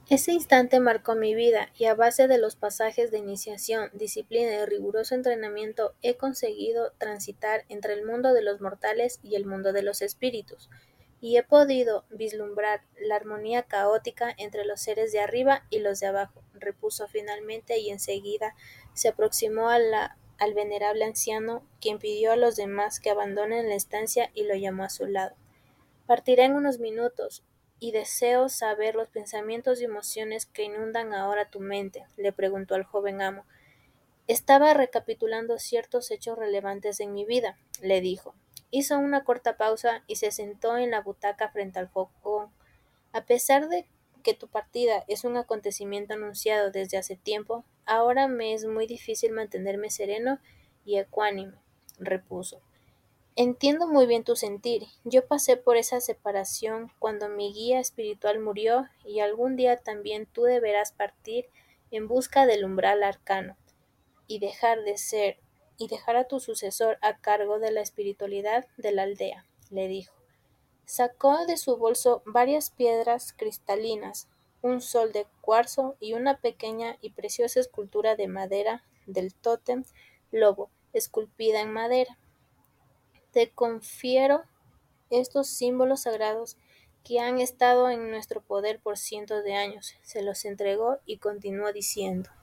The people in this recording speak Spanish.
Ese instante marcó mi vida y a base de los pasajes de iniciación, disciplina y riguroso entrenamiento he conseguido transitar entre el mundo de los mortales y el mundo de los espíritus, y he podido vislumbrar la armonía caótica entre los seres de arriba y los de abajo, repuso finalmente y enseguida se aproximó al venerable anciano, quien pidió a los demás que abandonen la estancia y lo llamó a su lado. Partiré en unos minutos, y deseo saber los pensamientos y emociones que inundan ahora tu mente, le preguntó al joven amo. Estaba recapitulando ciertos hechos relevantes en mi vida, le dijo. Hizo una corta pausa y se sentó en la butaca frente al fogón. A pesar de que tu partida es un acontecimiento anunciado desde hace tiempo, ahora me es muy difícil mantenerme sereno y ecuánime, repuso. Entiendo muy bien tu sentir. Yo pasé por esa separación cuando mi guía espiritual murió y algún día también tú deberás partir en busca del umbral arcano y dejar a tu sucesor a cargo de la espiritualidad de la aldea, le dijo. Sacó de su bolso varias piedras cristalinas, un sol de cuarzo y una pequeña y preciosa escultura de madera del tótem lobo, esculpida en madera. Te confiero estos símbolos sagrados que han estado en nuestro poder por cientos de años. Se los entregó y continuó diciendo.